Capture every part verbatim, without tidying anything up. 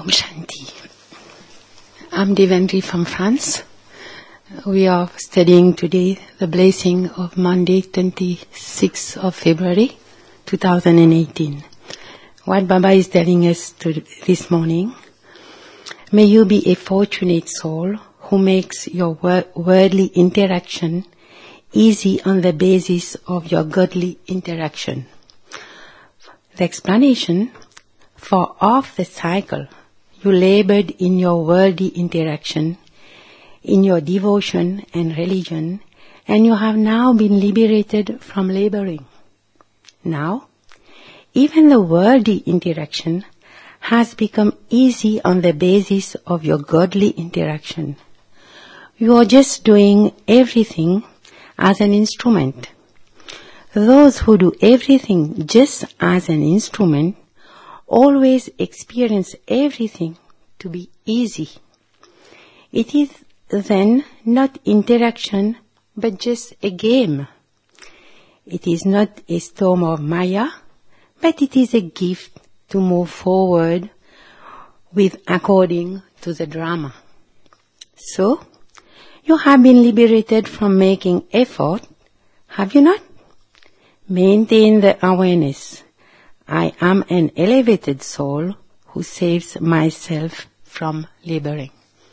Om Shanti. I'm Devendri from France. We are studying today the blessing of Monday, twenty-sixth of February, two thousand eighteen. What Baba is telling us to this morning: may you be a fortunate soul who makes your wor- worldly interaction easy on the basis of your godly interaction. The explanation: for half the cycle, you labored in your worldly interaction, in your devotion and religion, and you have now been liberated from laboring. Now, even the worldly interaction has become easy on the basis of your godly interaction. You are just doing everything as an instrument. Those who do everything just as an instrument always experience everything to be easy. It is then not interaction, but just a game. It is not a storm of Maya, but it is a gift to move forward with according to the drama. So, you have been liberated from making effort, have you not? Maintain the awareness: I am an elevated soul who saves myself from laboring.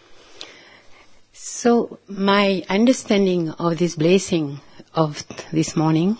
So my understanding of this blessing of this morning,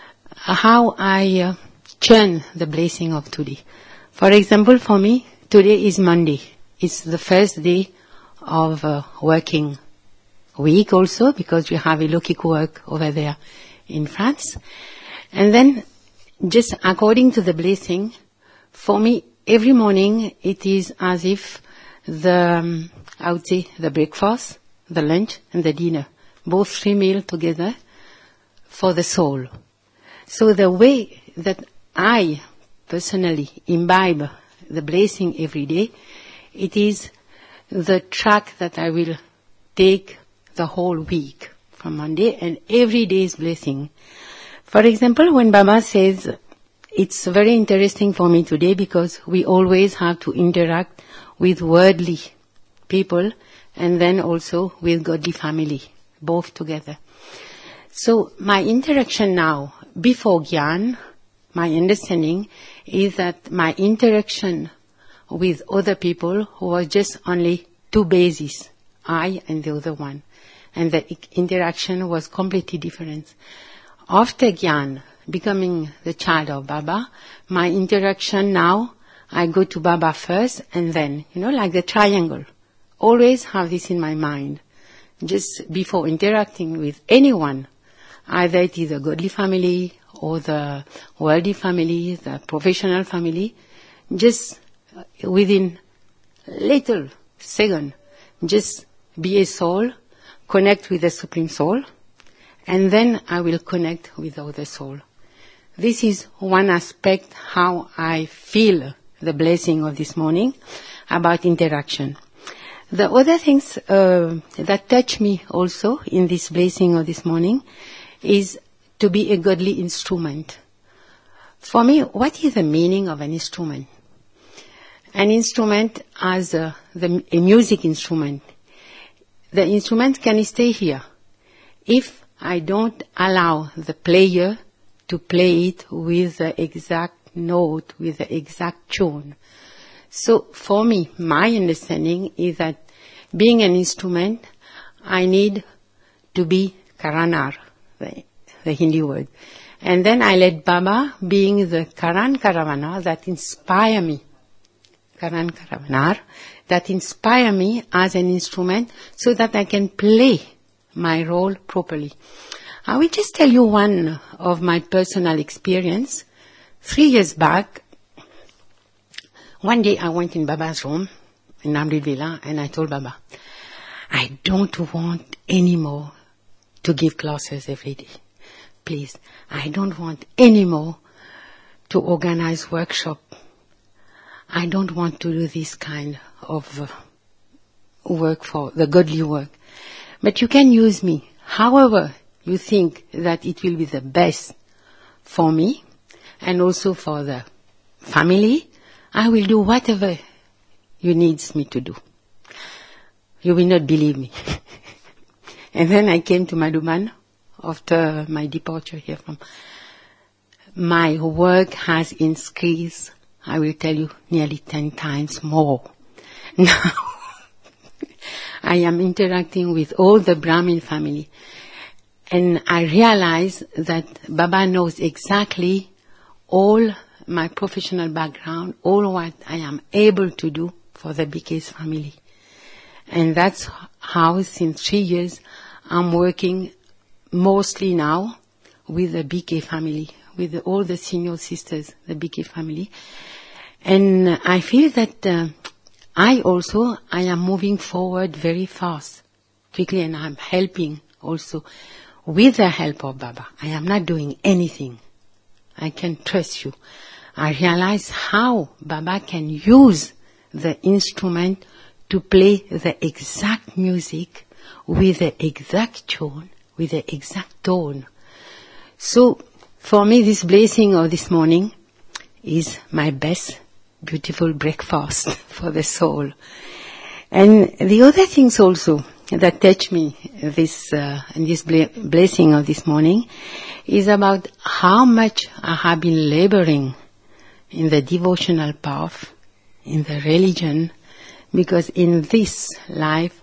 how I uh, churn the blessing of today. For example, for me, today is Monday. It's the first day of uh, working week also, because we have a Lokik work over there in France. And then, just according to the blessing, for me, every morning it is as if the, um, I would say, the breakfast, the lunch and the dinner, both three meals together for the soul. So the way that I personally imbibe the blessing every day, it is the track that I will take the whole week from Monday, and every day's blessing. For example, when Baba says, it's very interesting for me today because we always have to interact with worldly people and then also with godly family, both together. So my interaction now, before Gyan, my understanding is that my interaction with other people was just only two bases, I and the other one. And the interaction was completely different. After Gyan, becoming the child of Baba, my interaction now, I go to Baba first and then, you know, like the triangle. Always have this in my mind. Just before interacting with anyone, either it is a godly family or the worldly family, the professional family, just within little second, just be a soul, connect with the Supreme Soul, and then I will connect with the other soul. This is one aspect how I feel the blessing of this morning about interaction. The other things uh, that touch me also in this blessing of this morning is to be a godly instrument. For me, what is the meaning of an instrument? An instrument as a, the, a music instrument. The instrument can stay here. If I don't allow the player to play it with the exact note, with the exact tune. So for me, my understanding is that being an instrument, I need to be Karanar, the, the Hindi word. And then I let Baba being the Karan Karavana that inspire me. Karan Karavanar, that inspire me as an instrument so that I can play my role properly. I will just tell you one of my personal experience. Three years back, one day I went in Baba's room in Amrit Villa and I told Baba, I don't want any more to give classes every day. Please, I don't want any more to organize workshop. I don't want to do this kind of uh, work for the godly work. But you can use me however you think that it will be the best for me and also for the family. I will do whatever you needs me to do. You will not believe me. And then I came to Madhuban after my departure here from. My work has increased, I will tell you, nearly ten times more. Now, I am interacting with all the Brahmin family. And I realize that Baba knows exactly all my professional background, all what I am able to do for the B K's family. And that's how, since three years, I'm working mostly now with the B K family, with the, all the senior sisters, the B K family. And I feel that uh, I also, I am moving forward very fast, quickly, and I'm helping also with the help of Baba. I am not doing anything. I can trust you. I realize how Baba can use the instrument to play the exact music with the exact tone, with the exact tone. So, for me, this blessing of this morning is my best beautiful breakfast for the soul. And the other things also that touch me this uh, and this bla- blessing of this morning is about how much I have been laboring in the devotional path, in the religion, because in this life,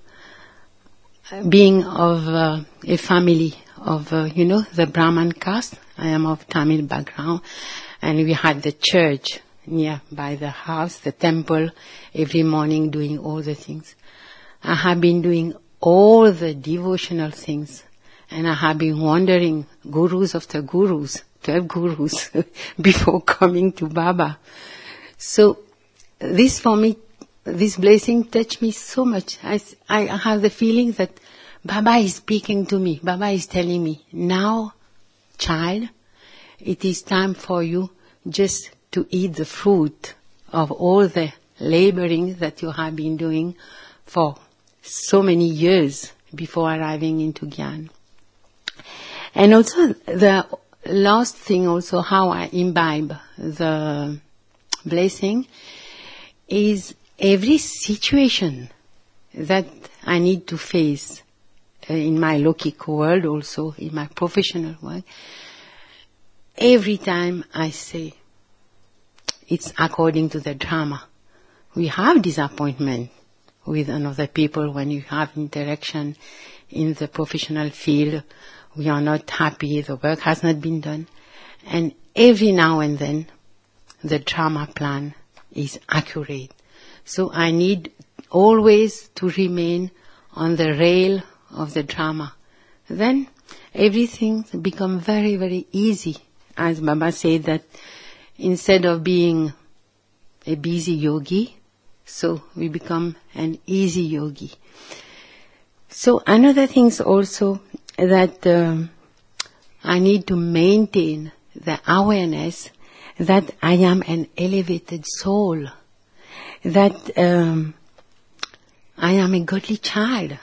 being of uh, a family of, uh, you know, the Brahman caste, I am of Tamil background, and we had the church near by the house, the temple, every morning doing all the things. I have been doing all the devotional things, and I have been wandering gurus after gurus, twelve gurus, before coming to Baba. So this for me, this blessing touched me so much. I, I have the feeling that Baba is speaking to me. Baba is telling me, now, child, it is time for you just to eat the fruit of all the laboring that you have been doing for so many years before arriving into Gyan. And also the last thing also, how I imbibe the blessing, is every situation that I need to face uh, in my Lokik world, also in my professional work, every time I say, it's according to the drama. We have disappointment with another people when you have interaction in the professional field. We are not happy, the work has not been done. And every now and then, the drama plan is accurate. So I need always to remain on the rail of the drama. Then everything becomes very, very easy. As Baba said that instead of being a busy yogi, so we become an easy yogi. So another thing is also that um, I need to maintain the awareness that I am an elevated soul, that um, I am a godly child,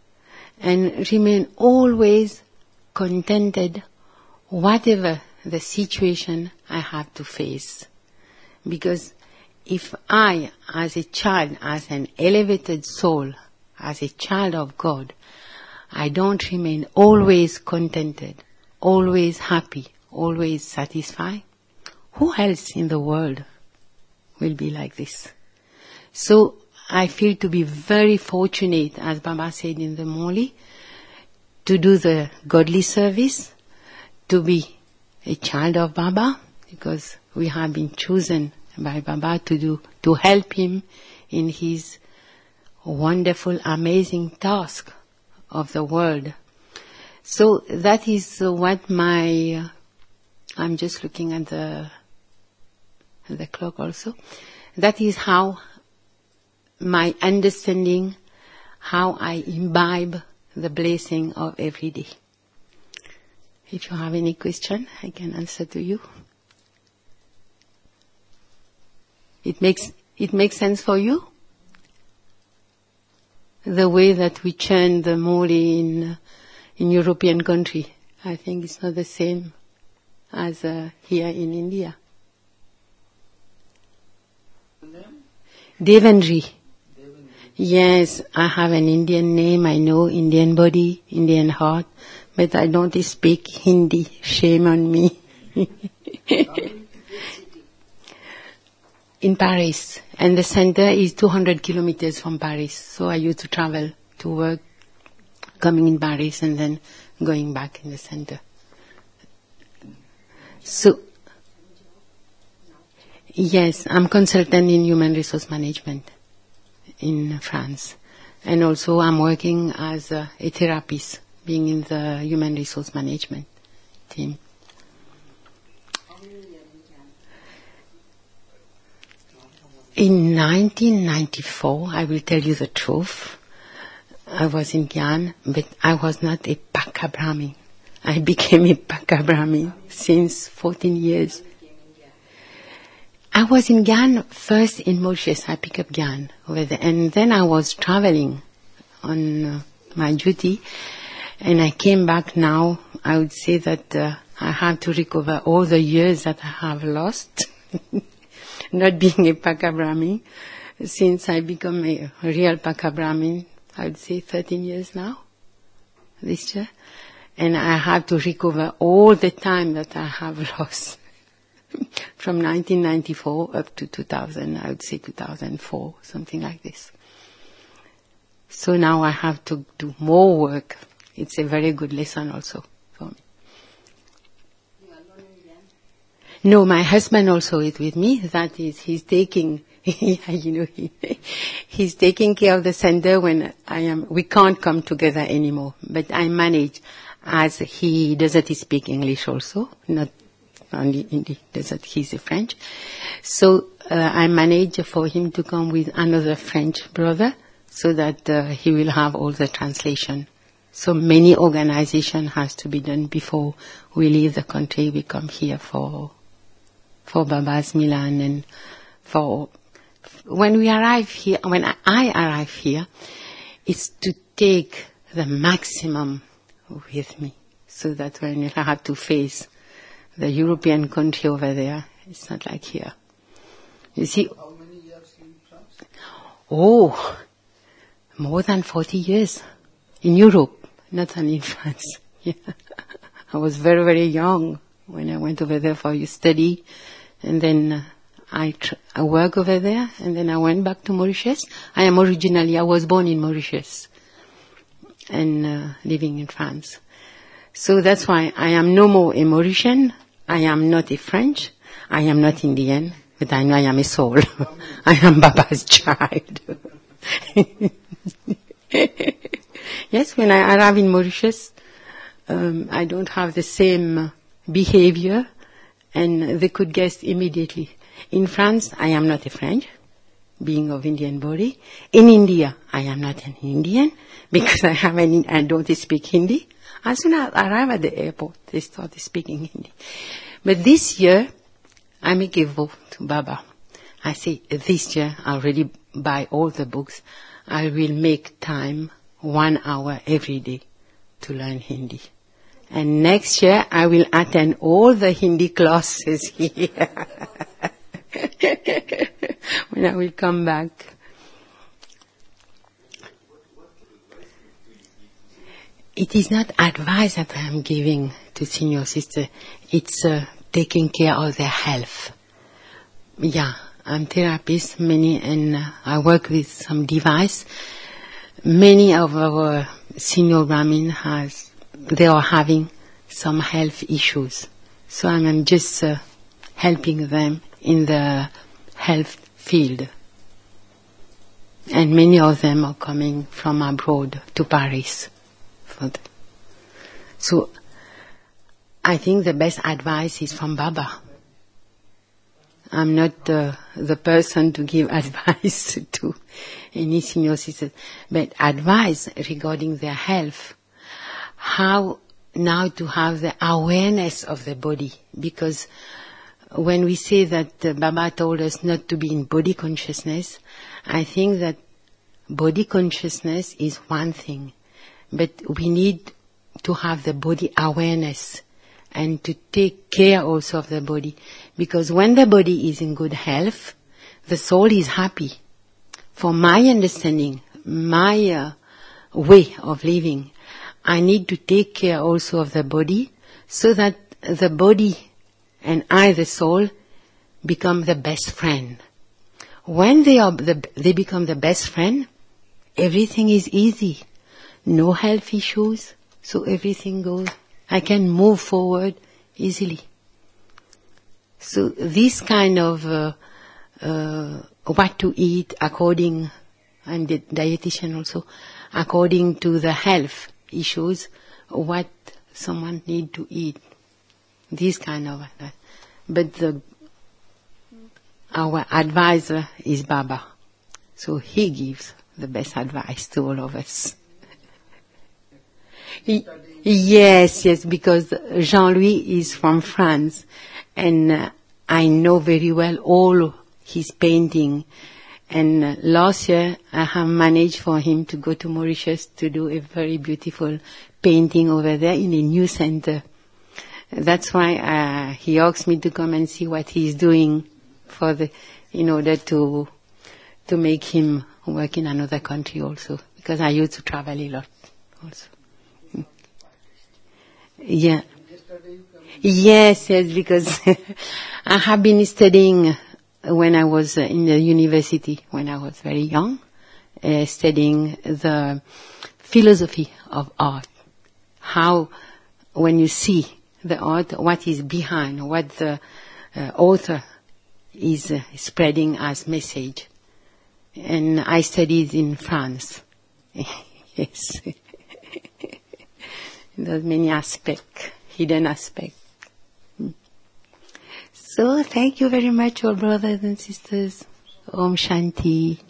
and remain always contented whatever the situation I have to face. Because if I, as a child, as an elevated soul, as a child of God, I don't remain always contented, always happy, always satisfied, who else in the world will be like this? So I feel to be very fortunate, as Baba said in the Moli, to do the godly service, to be a child of Baba, because we have been chosen by Baba to do, to help him in his wonderful, amazing task of the world. So that is what my, uh, I'm just looking at the, at the clock also. That is how my understanding, how I imbibe the blessing of every day. If you have any question, I can answer to you. It makes, it makes sense for you? The way that we chant the Moli in, uh, in European country, I think it's not the same as uh, here in India. Devendri. Yes, I have an Indian name, I know Indian body, Indian heart, but I don't speak Hindi. Shame on me. In Paris, and the center is two hundred kilometers from Paris, so I used to travel to work, coming in Paris and then going back in the center. So, yes, I'm consultant in human resource management in France. And also I'm working as a, a therapist, being in the human resource management team. In nineteen ninety-four, I will tell you the truth, I was in Gyan, but I was not a Paka Brahmin. I became a Paka Brahmin since fourteen years. I was in Gyan first in Mauritius. I picked up Gyan over there, and then I was traveling on uh, my duty, and I came back now. I would say that uh, I have to recover all the years that I have lost, not being a Paka Brahmin, since I become a real Paka Brahmin. I would say thirteen years now, this year, and I have to recover all the time that I have lost. From nineteen ninety-four up to two thousand, I would say two thousand four, something like this. So now I have to do more work. It's a very good lesson also for me. You are alone again? No, my husband also is with me. That is, he's taking, yeah, you know, he, he's taking care of the center when I am, we can't come together anymore. But I manage, as he doesn't speak English also, not only Hindi, doesn't, he's a French. So uh, I manage for him to come with another French brother so that uh, he will have all the translation. So many organization has to be done before we leave the country. We come here for for Baba's Milan and for when we arrive here. When I, I arrive here, it's to take the maximum with me, so that when I have to face the European country over there, it's not like here. You see? How many years in France? Oh, more than forty years in Europe, not only in France. Yeah. I was very, very young when I went over there for study, and then uh, I, tr- I work over there, and then I went back to Mauritius. I am originally, I was born in Mauritius and uh, living in France. So that's why I am no more a Mauritian. I am not a French. I am not Indian, but I know I am a soul. I am Baba's child. Yes, when I arrive in Mauritius, um, I don't have the same uh, behavior, and they could guess immediately. In France, I am not a French, being of Indian body. In India, I am not an Indian, because I have an, I don't speak Hindi. As soon as I arrive at the airport, they started speaking Hindi. But this year, I make a vote to Baba. I say, this year, I already buy all the books. I will make time, one hour every day, to learn Hindi. And next year, I will attend all the Hindi classes here. When I will come back. It is not advice that I am giving to senior sister. It's uh, taking care of their health. Yeah, I'm therapist, many, and uh, I work with some device. Many of our senior Brahmin has, they are having some health issues. So I'm just uh, helping them in the health field. And many of them are coming from abroad to Paris. So, I think the best advice is from Baba. I'm not uh, the person to give advice to any senior citizen, but advice regarding their health, how now to have the awareness of the body, because when we say that uh, Baba told us not to be in body consciousness, I think that body consciousness is one thing. But we need to have the body awareness and to take care also of the body. Because when the body is in good health, the soul is happy. For my understanding, my uh, way of living. I need to take care also of the body, so that the body and I, the soul, become the best friend. When they are the, they become the best friend, everything is easy. No health issues, so everything goes. I can move forward easily. So this kind of uh, uh, what to eat according, I'm the dietitian also, according to the health issues, what someone need to eat. This kind of, uh, but the, our advisor is Baba, so he gives the best advice to all of us. He, yes, yes, because Jean-Louis is from France, and uh, I know very well all his painting. And uh, last year I have managed for him to go to Mauritius to do a very beautiful painting over there in a new center. That's why uh, he asked me to come and see what he's doing for the, in order to to make him work in another country also, because I used to travel a lot also. Mm. Yeah. Yes, yes, because I have been studying when I was in the university, when I was very young, uh, studying the philosophy of art. How, when you see the art, what is behind, what the uh, author is uh, spreading as message. And I studied in France. Yes. There's many aspects, hidden aspects. So thank you very much, all brothers and sisters. Om Shanti.